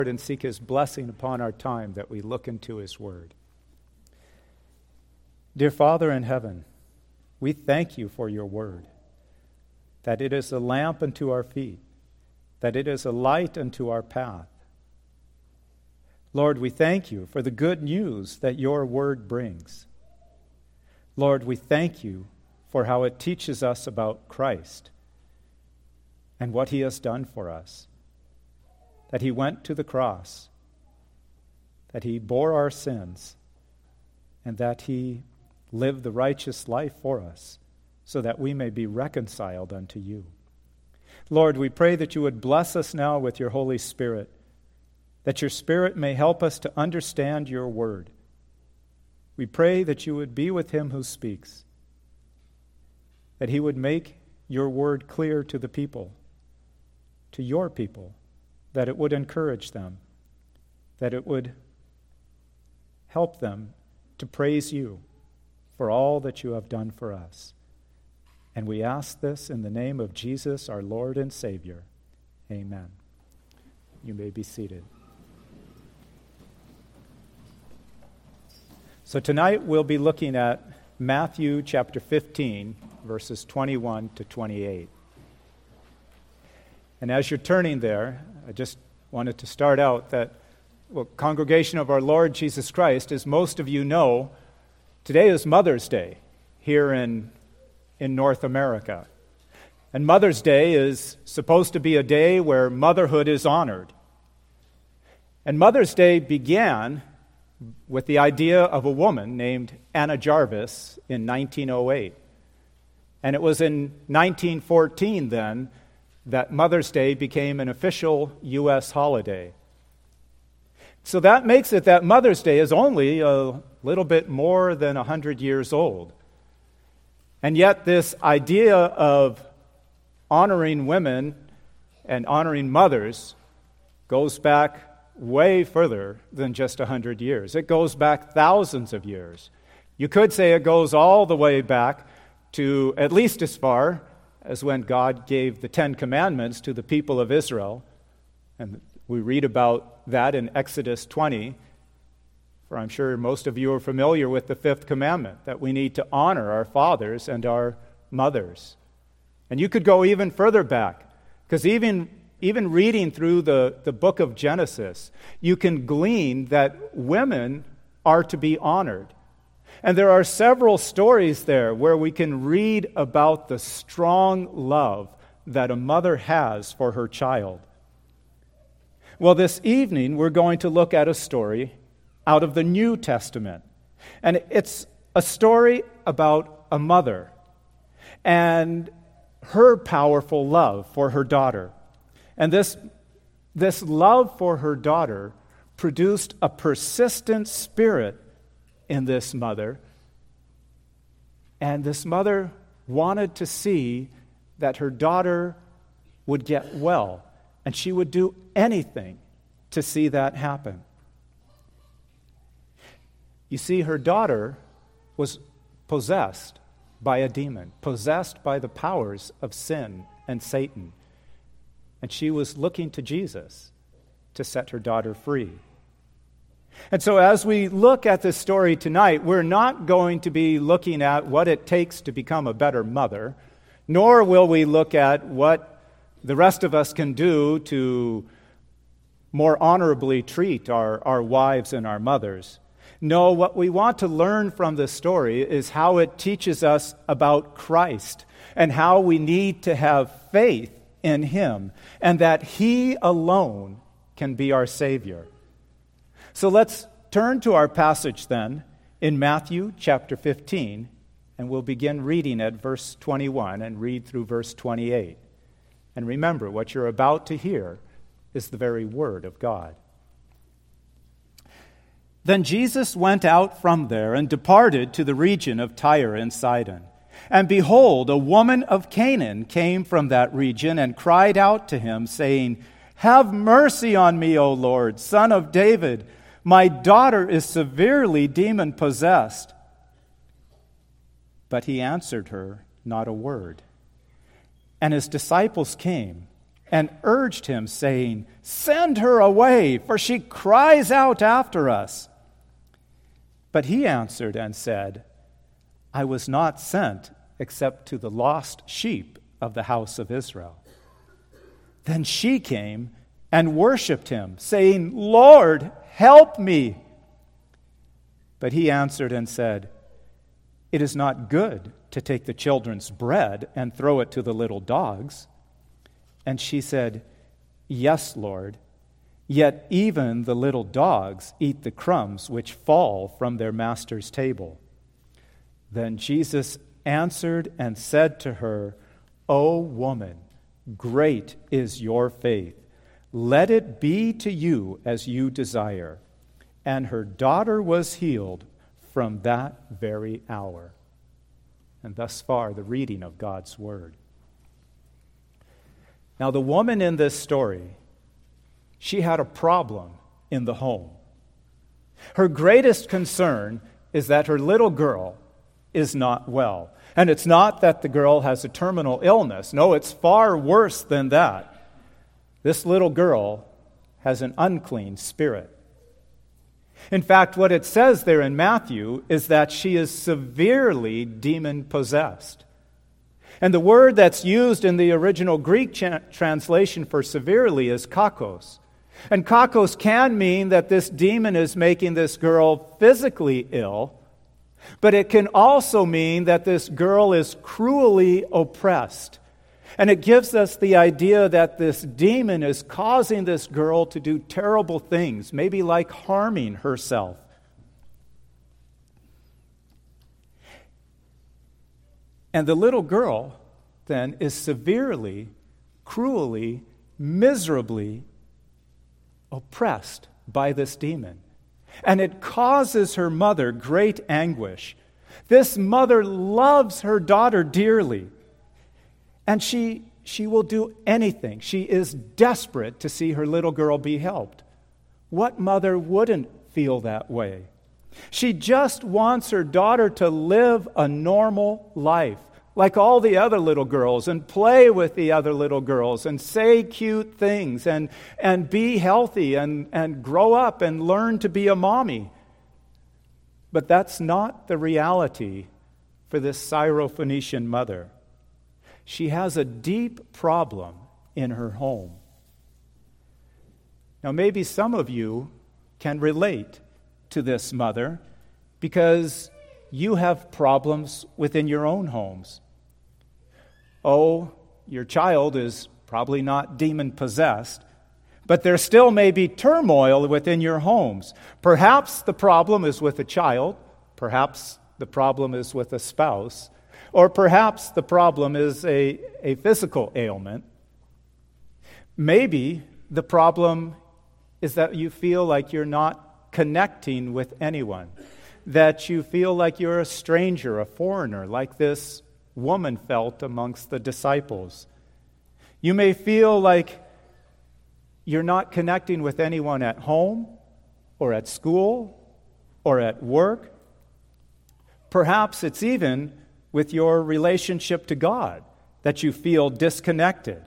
and seek His blessing upon our time that we look into His Word. Dear Father in heaven, we thank You for Your Word, that it is a lamp unto our feet, that it is a light unto our path. Lord, we thank You for the good news that Your Word brings. Lord, we thank You for how it teaches us about Christ and what He has done for us. That He went to the cross, that He bore our sins, and that He lived the righteous life for us, so that we may be reconciled unto You. Lord, we pray that You would bless us now with Your Holy Spirit, that Your Spirit may help us to understand Your Word. We pray that You would be with him who speaks, that he would make Your Word clear to the people, to Your people, that it would encourage them, that it would help them to praise You for all that You have done for us. And we ask this in the name of Jesus, our Lord and Savior. Amen. You may be seated. So tonight we'll be looking at Matthew chapter 15, verses 21 to 28. And as you're turning there, I just wanted to start out that, congregation of our Lord Jesus Christ, as most of you know, today is Mother's Day here in North America. And Mother's Day is supposed to be a day where motherhood is honored. And Mother's Day began with the idea of a woman named Anna Jarvis in 1908. And it was in 1914 then that Mother's Day became an official U.S. holiday. So that makes it that Mother's Day is only a little bit more than 100 years old. And yet this idea of honoring women and honoring mothers goes back way further than just 100 years. It goes back thousands of years. You could say it goes all the way back to at least as far as when God gave the Ten Commandments to the people of Israel. And we read about that in Exodus 20. For I'm sure most of you are familiar with the fifth commandment, that we need to honor our fathers and our mothers. And you could go even further back, because even reading through the book of Genesis, you can glean that women are to be honored. And there are several stories there where we can read about the strong love that a mother has for her child. Well, this evening we're going to look at a story out of the New Testament. And it's a story about a mother and her powerful love for her daughter. And this love for her daughter produced a persistent spirit in this mother. And this mother wanted to see that her daughter would get well, and she would do anything to see that happen. You see, her daughter was possessed by a demon, possessed by the powers of sin and Satan. And she was looking to Jesus to set her daughter free. And so as we look at this story tonight, we're not going to be looking at what it takes to become a better mother, nor will we look at what the rest of us can do to more honorably treat our wives and our mothers. No, what we want to learn from this story is how it teaches us about Christ and how we need to have faith in Him and that He alone can be our Savior. So let's turn to our passage then in Matthew chapter 15, and we'll begin reading at verse 21 and read through verse 28. And remember, what you're about to hear is the very word of God. Then Jesus went out from there and departed to the region of Tyre and Sidon. And behold, a woman of Canaan came from that region and cried out to him, saying, "Have mercy on me, O Lord, Son of David. My daughter is severely demon-possessed." But he answered her not a word. And his disciples came and urged him, saying, "Send her away, for she cries out after us." But he answered and said, "I was not sent except to the lost sheep of the house of Israel." Then she came and worshipped him, saying, "Lord, help me." But he answered and said, "It is not good to take the children's bread and throw it to the little dogs." And she said, "Yes, Lord, yet even the little dogs eat the crumbs which fall from their master's table." Then Jesus answered and said to her, "O woman, great is your faith. Let it be to you as you desire." And her daughter was healed from that very hour. And thus far, the reading of God's word. Now, the woman in this story, she had a problem in the home. Her greatest concern is that her little girl is not well. And it's not that the girl has a terminal illness. No, it's far worse than that. This little girl has an unclean spirit. In fact, what it says there in Matthew is that she is severely demon-possessed. And the word that's used in the original Greek translation for severely is kakos. And kakos can mean that this demon is making this girl physically ill, but it can also mean that this girl is cruelly oppressed. And it gives us the idea that this demon is causing this girl to do terrible things, maybe like harming herself. And the little girl, then, is severely, cruelly, miserably oppressed by this demon. And it causes her mother great anguish. This mother loves her daughter dearly. And she will do anything. She is desperate to see her little girl be helped. What mother wouldn't feel that way? She just wants her daughter to live a normal life, like all the other little girls, and play with the other little girls, and say cute things, and be healthy, and grow up, and learn to be a mommy. But that's not the reality for this Syrophoenician mother. She has a deep problem in her home. Now, maybe some of you can relate to this mother because you have problems within your own homes. Oh, your child is probably not demon-possessed, but there still may be turmoil within your homes. Perhaps the problem is with a child, perhaps the problem is with a spouse, or perhaps the problem is a physical ailment. Maybe the problem is that you feel like you're not connecting with anyone, that you feel like you're a stranger, a foreigner, like this woman felt amongst the disciples. You may feel like you're not connecting with anyone at home or at school or at work. Perhaps it's even with your relationship to God that you feel disconnected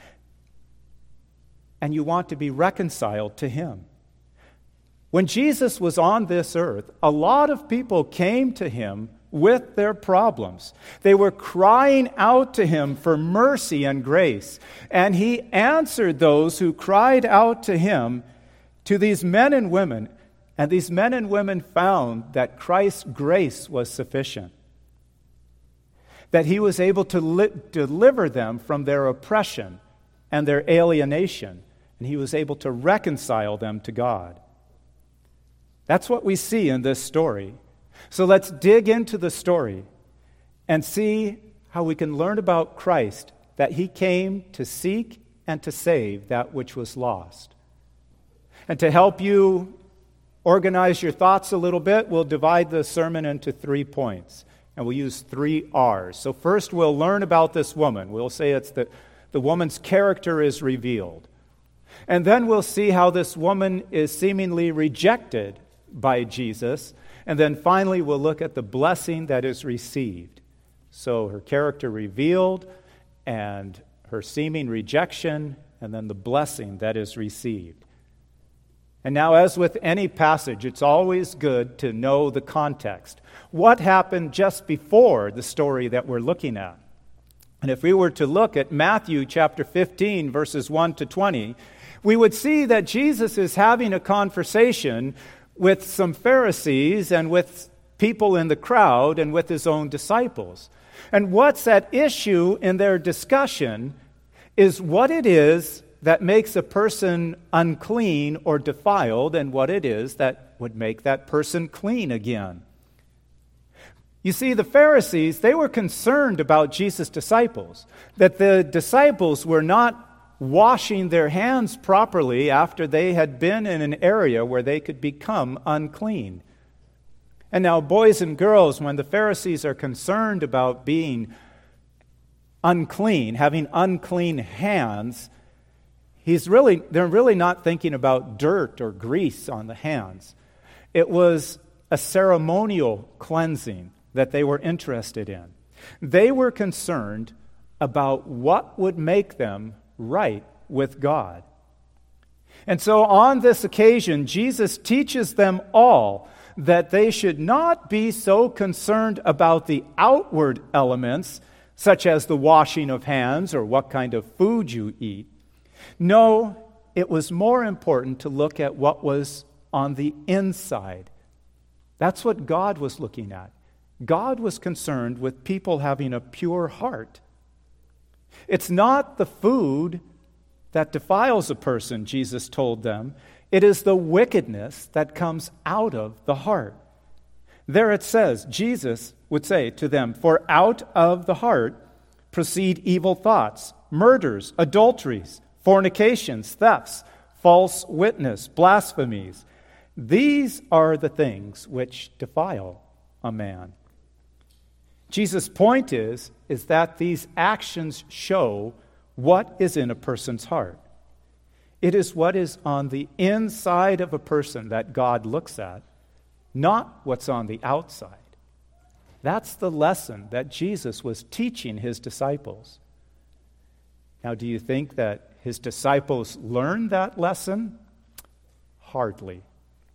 and you want to be reconciled to Him. When Jesus was on this earth, a lot of people came to Him with their problems. They were crying out to Him for mercy and grace, and He answered those who cried out to Him, to these men and women, and these men and women found that Christ's grace was sufficient, that He was able to deliver them from their oppression and their alienation, and He was able to reconcile them to God. That's what we see in this story. So let's dig into the story and see how we can learn about Christ, that He came to seek and to save that which was lost. And to help you organize your thoughts a little bit, we'll divide the sermon into 3 points. And we'll use 3 R's. So first we'll learn about this woman. We'll say it's the woman's character is revealed. And then we'll see how this woman is seemingly rejected by Jesus. And then finally we'll look at the blessing that is received. So her character revealed and her seeming rejection, and then the blessing that is received. And now, as with any passage, it's always good to know the context. What happened just before the story that we're looking at? And if we were to look at Matthew chapter 15, verses 1 to 20, we would see that Jesus is having a conversation with some Pharisees and with people in the crowd and with his own disciples. And what's at issue in their discussion is what it is that makes a person unclean or defiled, and what it is that would make that person clean again. You see, the Pharisees, they were concerned about Jesus' disciples, that the disciples were not washing their hands properly after they had been in an area where they could become unclean. And now, boys and girls, when the Pharisees are concerned about being unclean, having unclean hands, they're really not thinking about dirt or grease on the hands. It was a ceremonial cleansing that they were interested in. They were concerned about what would make them right with God. And so on this occasion, Jesus teaches them all that they should not be so concerned about the outward elements, such as the washing of hands or what kind of food you eat. No, it was more important to look at what was on the inside. That's what God was looking at. God was concerned with people having a pure heart. It's not the food that defiles a person, Jesus told them. It is the wickedness that comes out of the heart. There it says, Jesus would say to them, "For out of the heart proceed evil thoughts, murders, adulteries, fornications, thefts, false witness, blasphemies. These are the things which defile a man." Jesus' point is that these actions show what is in a person's heart. It is what is on the inside of a person that God looks at, not what's on the outside. That's the lesson that Jesus was teaching his disciples. Now, do you think that his disciples learned that lesson? Hardly.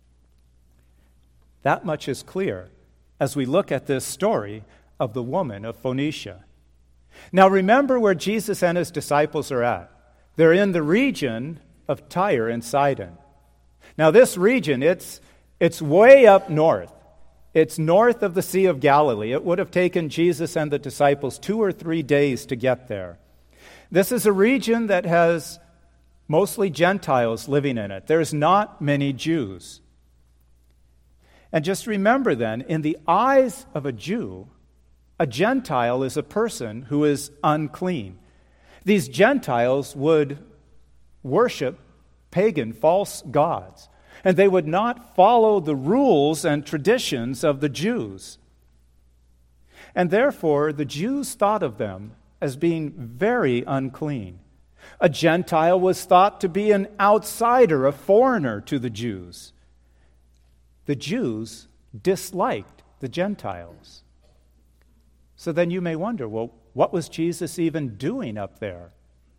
That much is clear as we look at this story of the woman of Phoenicia. Now, remember where Jesus and his disciples are at. They're in the region of Tyre and Sidon. Now, this region, it's way up north. It's north of the Sea of Galilee. It would have taken Jesus and the disciples 2 or 3 days to get there. This is a region that has mostly Gentiles living in it. There's not many Jews. And just remember then, in the eyes of a Jew, a Gentile is a person who is unclean. These Gentiles would worship pagan, false gods, and they would not follow the rules and traditions of the Jews. And therefore, the Jews thought of them as being very unclean. A Gentile was thought to be an outsider, a foreigner to the Jews. The Jews disliked the Gentiles. So then you may wonder, well, what was Jesus even doing up there?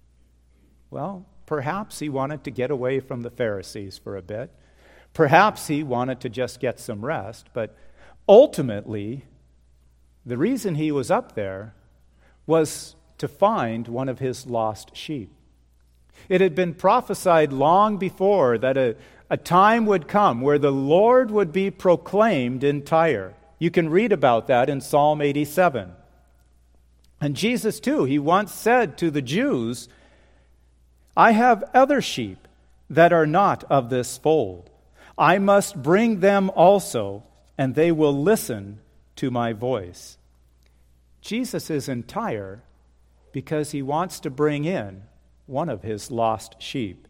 Well, perhaps he wanted to get away from the Pharisees for a bit. Perhaps he wanted to just get some rest. But ultimately, the reason he was up there was to find one of his lost sheep. It had been prophesied long before that a time would come where the Lord would be proclaimed in Tyre. You can read about that in Psalm 87. And Jesus, too, he once said to the Jews, "I have other sheep that are not of this fold. I must bring them also, and they will listen to my voice." Jesus is in Tyre because he wants to bring in one of his lost sheep.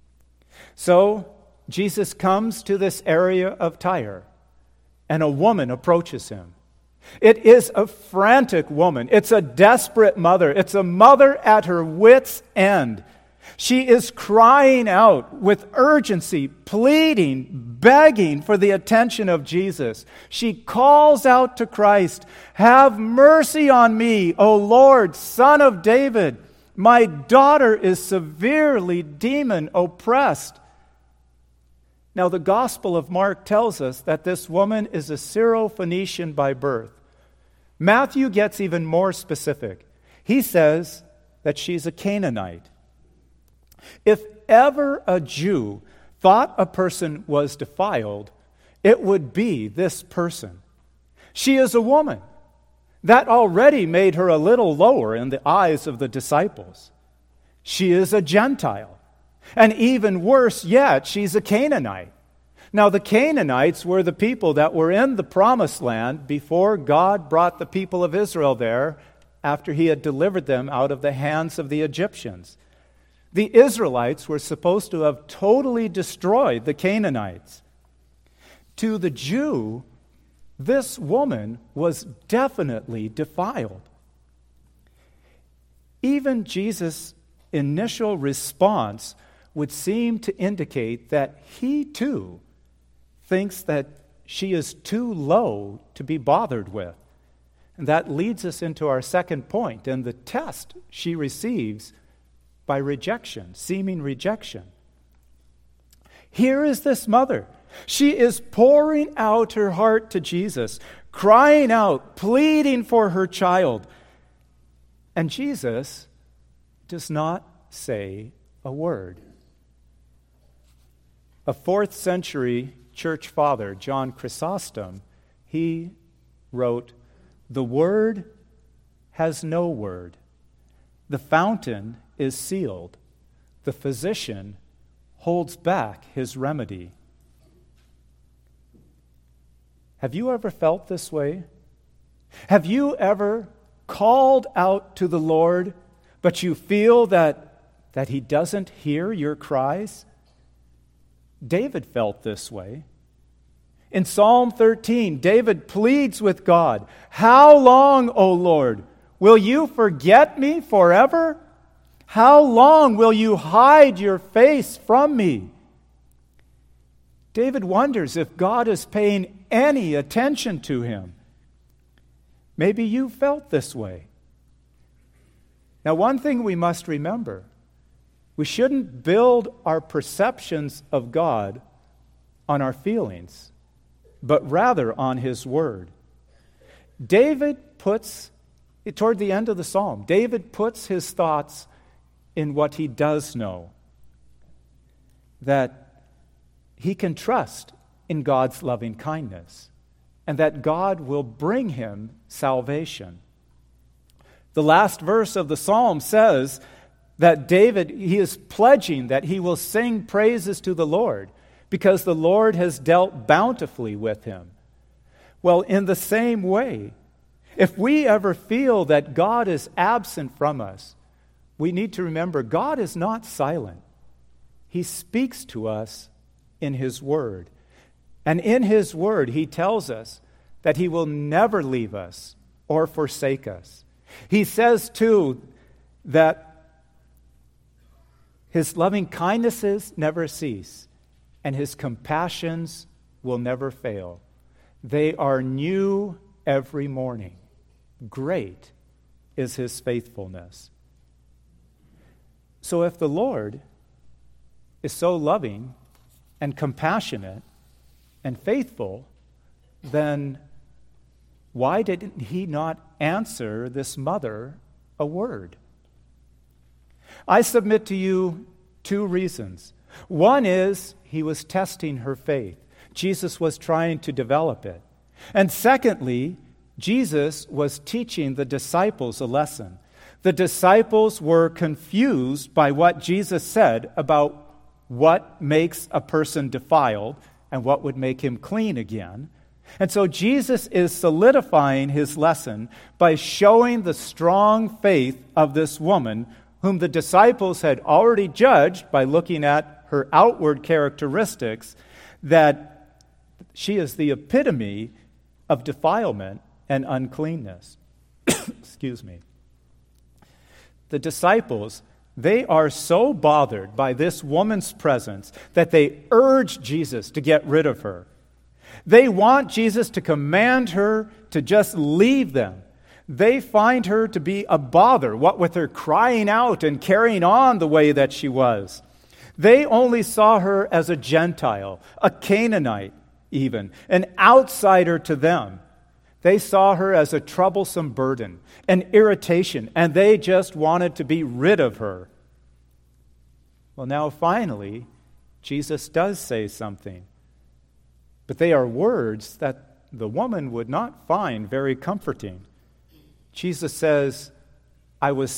So Jesus comes to this area of Tyre, and a woman approaches him. It is a frantic woman. It's a desperate mother. It's a mother at her wit's end. She is crying out with urgency, pleading, begging for the attention of Jesus. She calls out to Christ, "Have mercy on me, O Lord, Son of David. My daughter is severely demon-oppressed. Now, the Gospel of Mark tells us that this woman is a Syro-Phoenician by birth. Matthew gets even more specific. He says that she's a Canaanite. If ever a Jew thought a person was defiled, it would be this person. She is a woman. That already made her a little lower in the eyes of the disciples. She is a Gentile. And even worse yet, she's a Canaanite. Now, the Canaanites were the people that were in the Promised Land before God brought the people of Israel there after He had delivered them out of the hands of the Egyptians. The Israelites were supposed to have totally destroyed the Canaanites. To the Jew, this woman was definitely defiled. Even Jesus' initial response would seem to indicate that he too thinks that she is too low to be bothered with. And that leads us into our second point, and the test she receives by rejection, seeming rejection. Here is this mother. She is pouring out her heart to Jesus, crying out, pleading for her child. And Jesus does not say a word. A 4th century church father, John Chrysostom, he wrote, "The Word has no word. The fountain is sealed. The physician holds back his remedy." Have you ever felt this way? Have you ever called out to the Lord, but you feel that He doesn't hear your cries? David felt this way. In Psalm 13, David pleads with God, "How long, O Lord, will you forget me forever? How long will you hide your face from me?" David wonders if God is paying any attention to him. Maybe you felt this way. Now, one thing we must remember, we shouldn't build our perceptions of God on our feelings, but rather on His Word. David puts, toward the end of the psalm, David puts his thoughts in what he does know, that he can trust in God's loving kindness, and that God will bring him salvation. The last verse of the psalm says that David, he is pledging that he will sing praises to the Lord because the Lord has dealt bountifully with him. Well, in the same way, if we ever feel that God is absent from us, we need to remember God is not silent. He speaks to us in His Word. And in His Word, He tells us that He will never leave us or forsake us. He says, too, that His loving kindnesses never cease, and His compassions will never fail. They are new every morning. Great is His faithfulness. So if the Lord is so loving and compassionate and faithful, then why didn't He not answer this mother a word? I submit to you 2 reasons. One is He was testing her faith. Jesus was trying to develop it. And secondly, Jesus was teaching the disciples a lesson. The disciples were confused by what Jesus said about what makes a person defiled and what would make him clean again. And so Jesus is solidifying His lesson by showing the strong faith of this woman whom the disciples had already judged by looking at her outward characteristics, that she is the epitome of defilement and uncleanness. Excuse me. The disciples, they are so bothered by this woman's presence that they urge Jesus to get rid of her. They want Jesus to command her to just leave them. They find her to be a bother, what with her crying out and carrying on the way that she was. They only saw her as a Gentile, a Canaanite even, an outsider to them. They saw her as a troublesome burden, an irritation, and they just wanted to be rid of her. Well, now finally, Jesus does say something. But they are words that the woman would not find very comforting. Jesus says, I was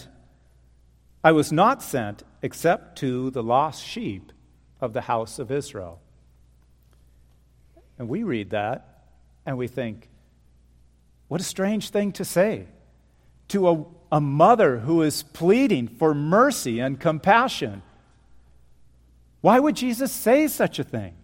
not sent except to the lost sheep of the house of Israel. And we read that and we think, what a strange thing to say to a mother who is pleading for mercy and compassion. Why would Jesus say such a thing?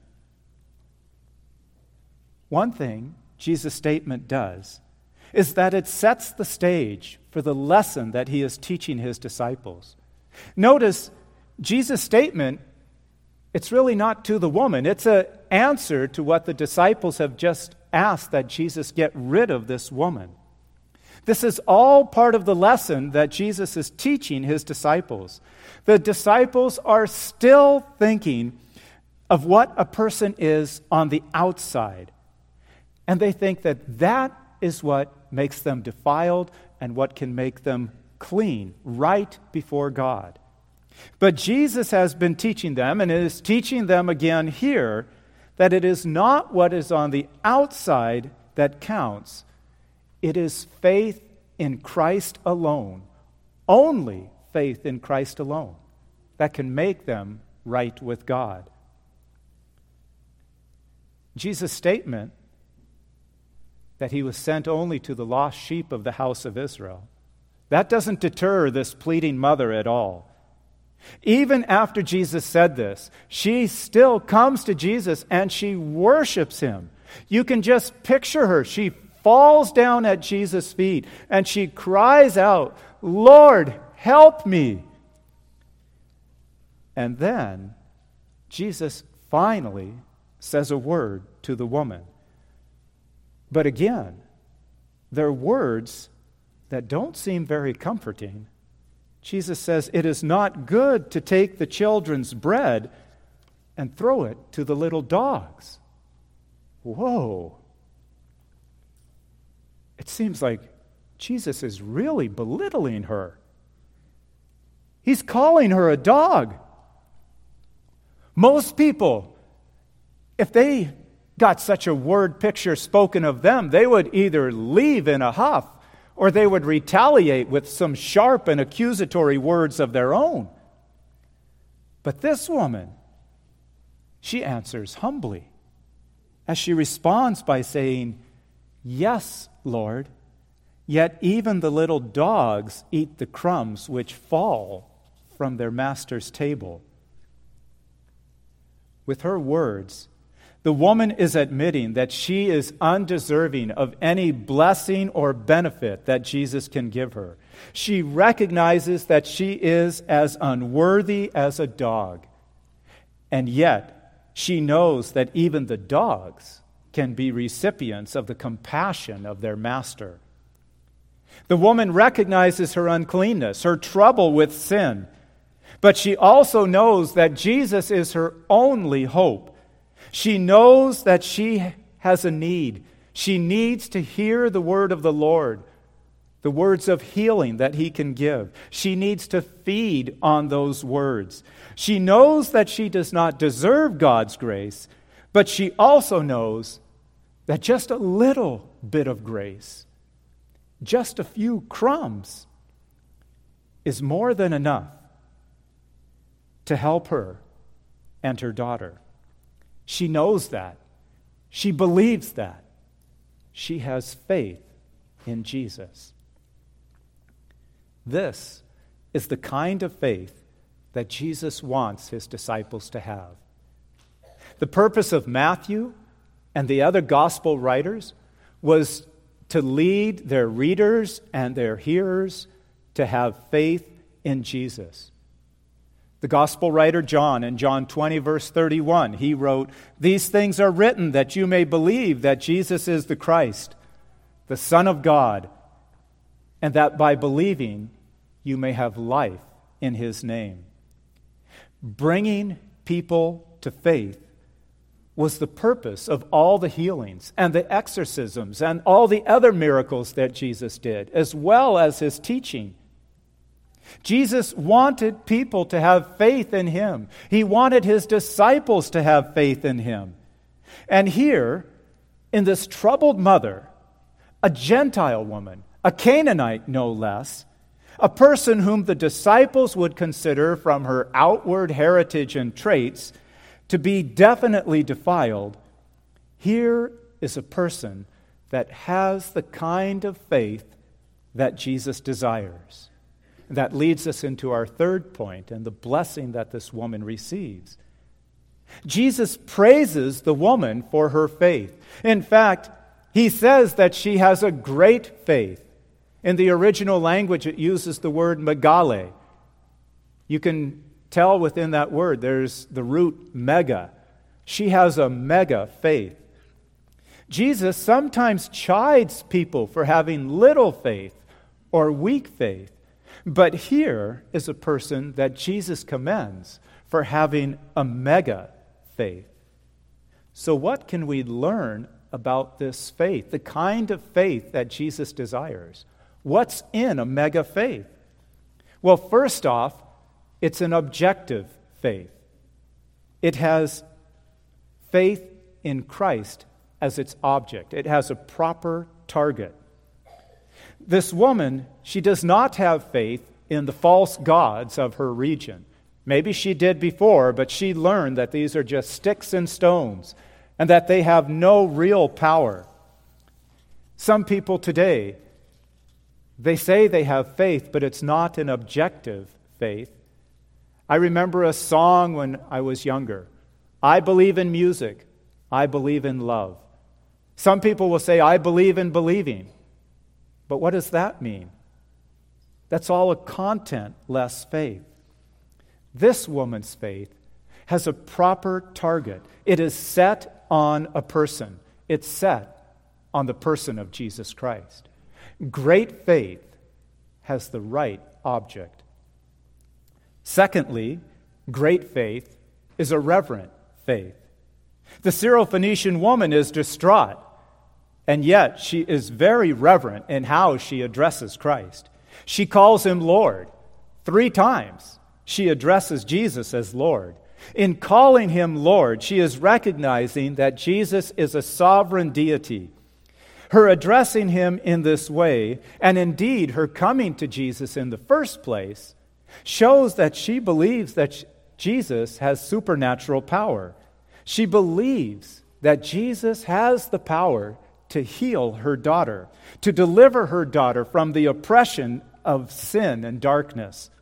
One thing Jesus' statement does is that it sets the stage for the lesson that he is teaching his disciples. Notice, Jesus' statement, it's really not to the woman. It's an answer to what the disciples have just asked, that Jesus get rid of this woman. This is all part of the lesson that Jesus is teaching his disciples. The disciples are still thinking of what a person is on the outside. And they think that that is what makes them defiled and what can make them clean, right before God. But Jesus has been teaching them, and is teaching them again here, that it is not what is on the outside that counts. It is faith in Christ alone, only faith in Christ alone, that can make them right with God. Jesus' statement that he was sent only to the lost sheep of the house of Israel, that doesn't deter this pleading mother at all. Even after Jesus said this, she still comes to Jesus and she worships him. You can just picture her. She falls down at Jesus' feet and she cries out, "Lord, help me." And then Jesus finally says a word to the woman. But again, they're words that don't seem very comforting. Jesus says, "It is not good to take the children's bread and throw it to the little dogs." Whoa. It seems like Jesus is really belittling her. He's calling her a dog. Most people, if they got such a word picture spoken of them, they would either leave in a huff or they would retaliate with some sharp and accusatory words of their own. But this woman, she answers humbly as she responds by saying, "Yes, Lord, yet even the little dogs eat the crumbs which fall from their master's table." With her words, the woman is admitting that she is undeserving of any blessing or benefit that Jesus can give her. She recognizes that she is as unworthy as a dog. And yet, she knows that even the dogs can be recipients of the compassion of their master. The woman recognizes her uncleanness, her trouble with sin. But she also knows that Jesus is her only hope. She knows that she has a need. She needs to hear the word of the Lord, the words of healing that he can give. She needs to feed on those words. She knows that she does not deserve God's grace, but she also knows that just a little bit of grace, just a few crumbs, is more than enough to help her and her daughter. She knows that. She believes that. She has faith in Jesus. This is the kind of faith that Jesus wants his disciples to have. The purpose of Matthew and the other gospel writers was to lead their readers and their hearers to have faith in Jesus. The gospel writer John, in John 20, verse 31, he wrote, "These things are written that you may believe that Jesus is the Christ, the Son of God, and that by believing you may have life in his name. Bringing people to faith was the purpose of all the healings and the exorcisms and all the other miracles that Jesus did, as well as his teaching. Jesus wanted people to have faith in him. He wanted his disciples to have faith in him. And here, in this troubled mother, a Gentile woman, a Canaanite no less, a person whom the disciples would consider from her outward heritage and traits to be definitely defiled, here is a person that has the kind of faith that Jesus desires. That leads us into our third point and the blessing that this woman receives. Jesus praises the woman for her faith. In fact, he says that she has a great faith. In the original language, it uses the word megale. You can tell within that word there's the root mega. She has a mega faith. Jesus sometimes chides people for having little faith or weak faith. But here is a person that Jesus commends for having a mega faith. So what can we learn about this faith, the kind of faith that Jesus desires? What's in a mega faith? Well, first off, it's an objective faith. It has faith in Christ as its object. It has a proper target. This woman, she does not have faith in the false gods of her region. Maybe she did before, but she learned that these are just sticks and stones and that they have no real power. Some people today, they say they have faith, but it's not an objective faith. I remember a song when I was younger. I believe in music. I believe in love. Some people will say, I believe in believing. But what does that mean? That's all a content-less faith. This woman's faith has a proper target. It is set on a person. It's set on the person of Jesus Christ. Great faith has the right object. Secondly, great faith is a reverent faith. The Syrophoenician woman is distraught, and yet she is very reverent in how she addresses Christ. She calls him Lord. 3 times she addresses Jesus as Lord. In calling him Lord, she is recognizing that Jesus is a sovereign deity. Her addressing him in this way, and indeed her coming to Jesus in the first place, shows that she believes that Jesus has supernatural power. She believes that Jesus has the power to heal her daughter, to deliver her daughter from the oppression of sin and darkness.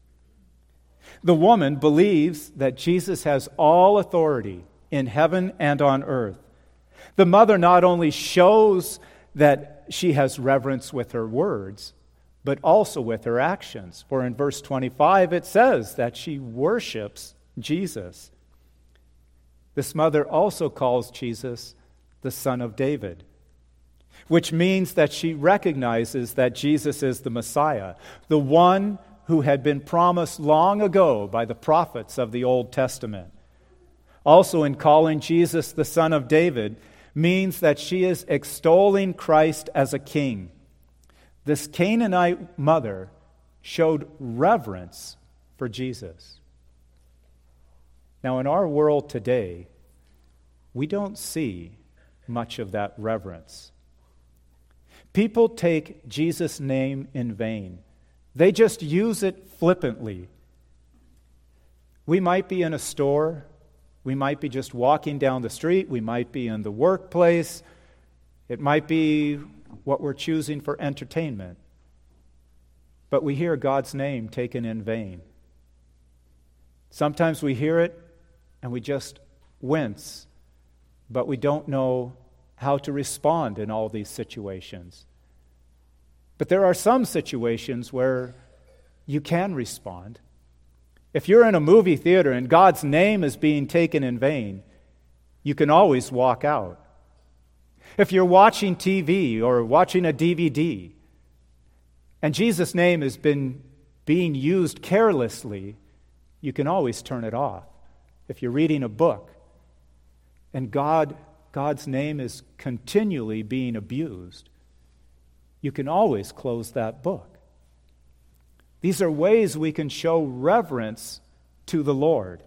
The woman believes that Jesus has all authority in heaven and on earth. The mother not only shows that she has reverence with her words, but also with her actions. For in verse 25 it says that she worships Jesus. This mother also calls Jesus the Son of David, which means that she recognizes that Jesus is the Messiah, the one who had been promised long ago by the prophets of the Old Testament. Also, in calling Jesus the Son of David, means that she is extolling Christ as a king. This Canaanite mother showed reverence for Jesus. Now, in our world today, we don't see much of that reverence. People take Jesus' name in vain. They just use it flippantly. We might be in a store. We might be just walking down the street. We might be in the workplace. It might be what we're choosing for entertainment. But we hear God's name taken in vain. Sometimes we hear it and we just wince, but we don't know how to respond in all these situations. But there are some situations where you can respond. If you're in a movie theater and God's name is being taken in vain, you can always walk out. If you're watching TV or watching a DVD and Jesus' name has been being used carelessly, you can always turn it off. If you're reading a book and God's name is continually being abused, you can always close that book. These are ways we can show reverence to the Lord.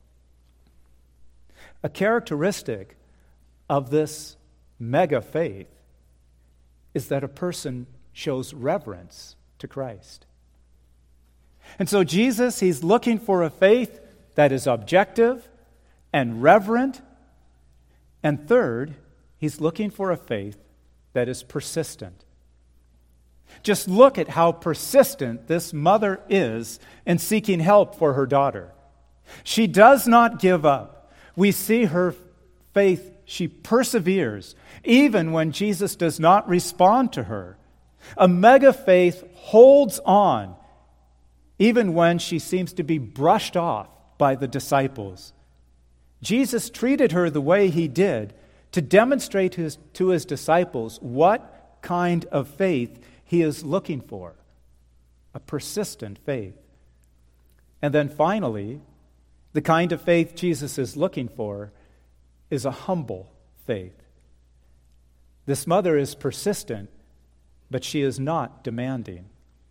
A characteristic of this mega faith is that a person shows reverence to Christ. And so Jesus, he's looking for a faith that is objective and reverent. And third, he's looking for a faith that is persistent. Just look at how persistent this mother is in seeking help for her daughter. She does not give up. We see her faith, she perseveres, even when Jesus does not respond to her. A mega faith holds on, even when she seems to be brushed off by the disciples. Jesus treated her the way he did to demonstrate to his disciples what kind of faith he is looking for. A persistent faith. And then finally, the kind of faith Jesus is looking for is a humble faith. This mother is persistent, but she is not demanding.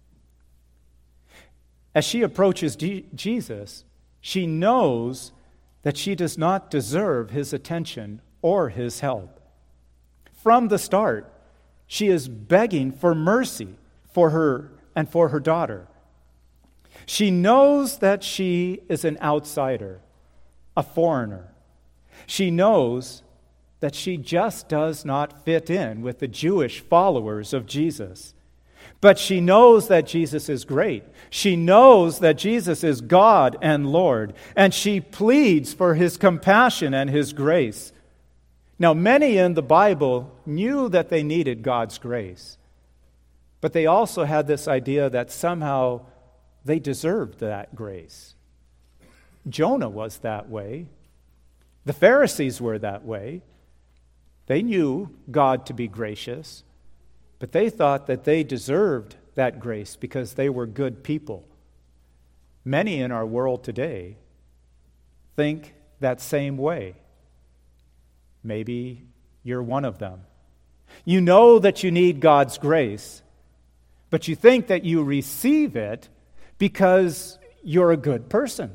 As she approaches Jesus, she knows that she does not deserve his attention or his help. From the start, she is begging for mercy for her and for her daughter. She knows that she is an outsider, a foreigner. She knows that she just does not fit in with the Jewish followers of Jesus. But she knows that Jesus is great. She knows that Jesus is God and Lord, and she pleads for his compassion and his grace. Now, many in the Bible knew that they needed God's grace, but they also had this idea that somehow they deserved that grace. Jonah was that way. The Pharisees were that way. They knew God to be gracious, but they thought that they deserved that grace because they were good people. Many in our world today think that same way. Maybe you're one of them. You know that you need God's grace, but you think that you receive it because you're a good person.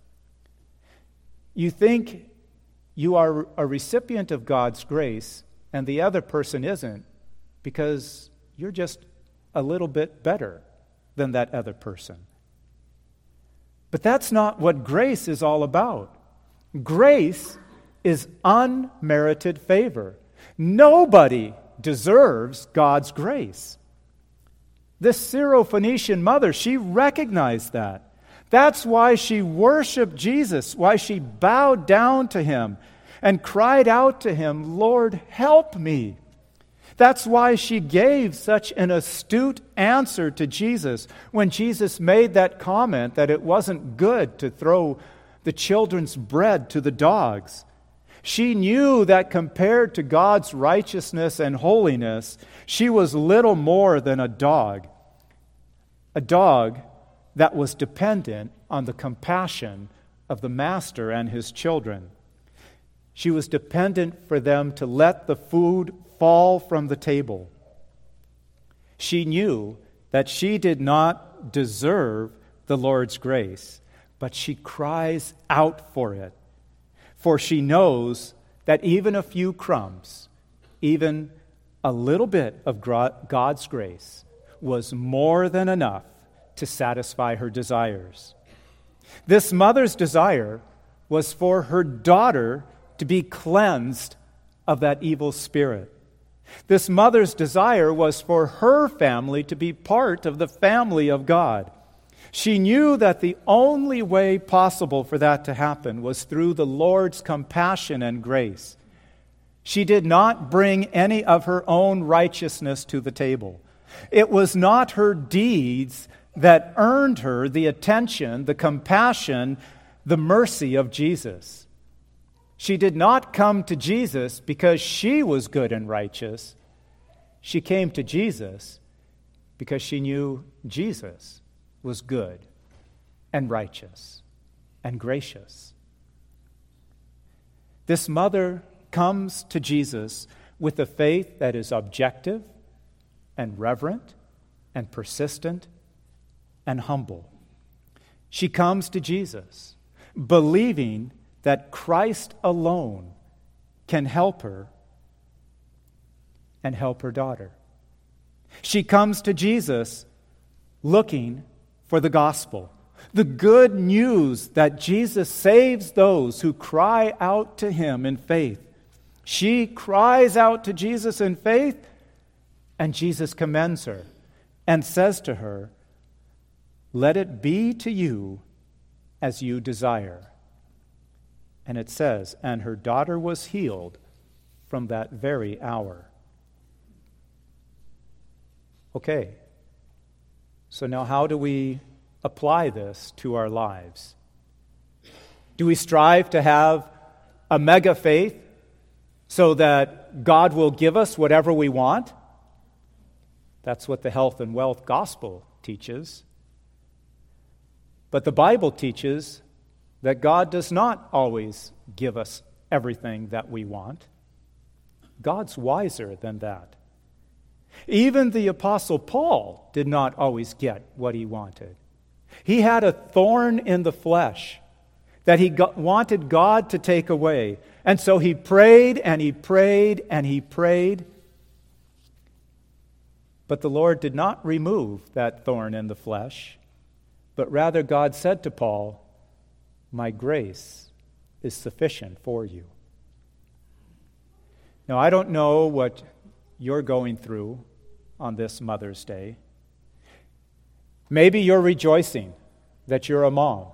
You think you are a recipient of God's grace and the other person isn't because you're just a little bit better than that other person. But that's not what grace is all about. Grace is unmerited favor. Nobody deserves God's grace. This Syrophoenician mother, she recognized that. That's why she worshiped Jesus, why she bowed down to him and cried out to him, "Lord, help me." That's why she gave such an astute answer to Jesus when Jesus made that comment that it wasn't good to throw the children's bread to the dogs. She knew that compared to God's righteousness and holiness, she was little more than a dog that was dependent on the compassion of the master and his children. She was dependent for them to let the food fall from the table. She knew that she did not deserve the Lord's grace, but she cries out for it. For she knows that even a few crumbs, even a little bit of God's grace, was more than enough to satisfy her desires. This mother's desire was for her daughter to be cleansed of that evil spirit. This mother's desire was for her family to be part of the family of God. She knew that the only way possible for that to happen was through the Lord's compassion and grace. She did not bring any of her own righteousness to the table. It was not her deeds that earned her the attention, the compassion, the mercy of Jesus. She did not come to Jesus because she was good and righteous. She came to Jesus because she knew Jesus was good and righteous and gracious. This mother comes to Jesus with a faith that is objective and reverent and persistent and humble. She comes to Jesus believing that Christ alone can help her and help her daughter. She comes to Jesus looking for the gospel, the good news that Jesus saves those who cry out to him in faith. She cries out to Jesus in faith, and Jesus commends her and says to her, "Let it be to you as you desire." And it says, and her daughter was healed from that very hour. Okay, so now how do we apply this to our lives? Do we strive to have a mega faith so that God will give us whatever we want? That's what the health and wealth gospel teaches. But the Bible teaches that God does not always give us everything that we want. God's wiser than that. Even the Apostle Paul did not always get what he wanted. He had a thorn in the flesh that he wanted God to take away. And so he prayed and he prayed and he prayed. But the Lord did not remove that thorn in the flesh, but rather God said to Paul, "My grace is sufficient for you." Now, I don't know what you're going through on this Mother's Day. Maybe you're rejoicing that you're a mom.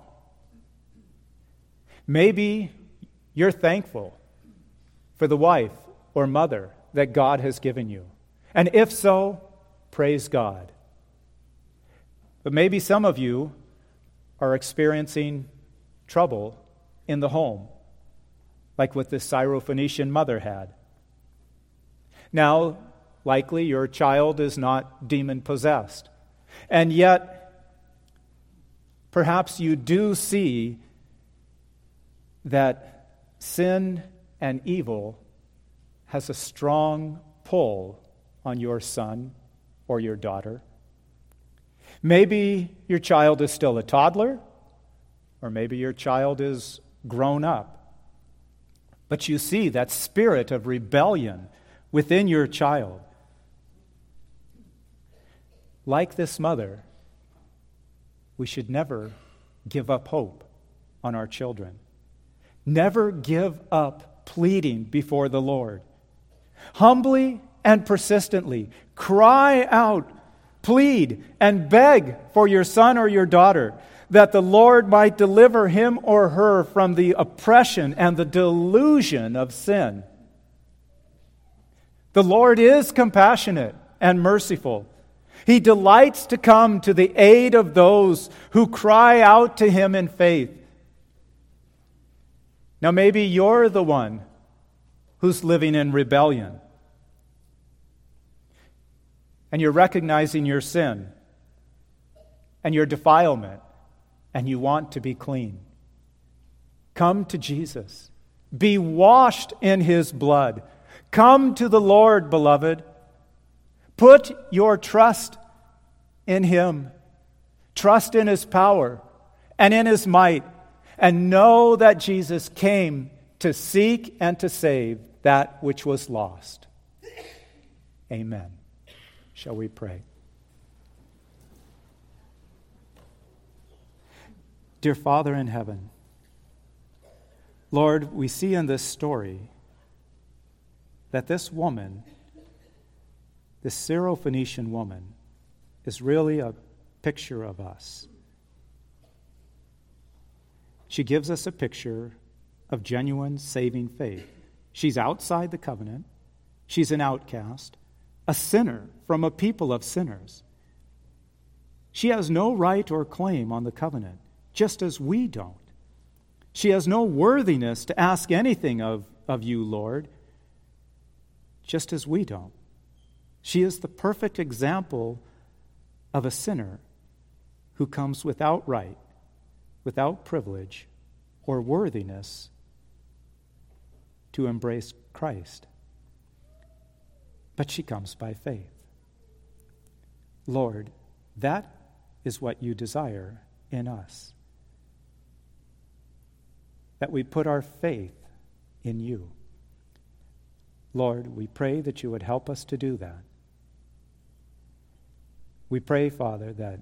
Maybe you're thankful for the wife or mother that God has given you. And if so, praise God. But maybe some of you are experiencing trouble in the home, like what this Syrophoenician mother had. Now, likely your child is not demon-possessed. And yet, perhaps you do see that sin and evil has a strong pull on your son or your daughter. Maybe your child is still a toddler, or maybe your child is grown up. But you see that spirit of rebellion within your child. Like this mother, we should never give up hope on our children. Never give up pleading before the Lord. Humbly and persistently cry out, plead, and beg for your son or your daughter that the Lord might deliver him or her from the oppression and the delusion of sin. The Lord is compassionate and merciful. He delights to come to the aid of those who cry out to him in faith. Now, maybe you're the one who's living in rebellion, and you're recognizing your sin and your defilement, and you want to be clean. Come to Jesus. Be washed in his blood. Come to the Lord, beloved. Put your trust in him. Trust in his power and in his might, and know that Jesus came to seek and to save that which was lost. Amen. Shall we pray? Dear Father in heaven, Lord, we see in this story that this woman, this Syrophoenician woman, is really a picture of us. She gives us a picture of genuine saving faith. She's outside the covenant. She's an outcast, a sinner from a people of sinners. She has no right or claim on the covenant, just as we don't. She has no worthiness to ask anything of you, Lord, just as we don't. She is the perfect example of a sinner who comes without right, without privilege, or worthiness to embrace Christ. But she comes by faith. Lord, that is what you desire in us, that we put our faith in you. Lord, we pray that you would help us to do that. We pray, Father, that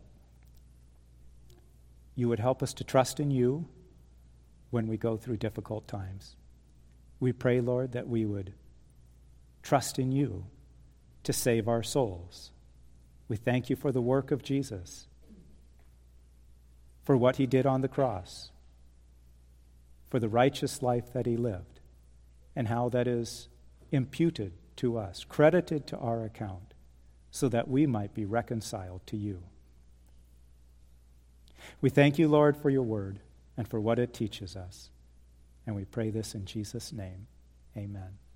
you would help us to trust in you when we go through difficult times. We pray, Lord, that we would trust in you to save our souls. We thank you for the work of Jesus, for what he did on the cross, for the righteous life that he lived, and how that is imputed to us, credited to our account, so that we might be reconciled to you. We thank you, Lord, for your word and for what it teaches us. And we pray this in Jesus' name. Amen.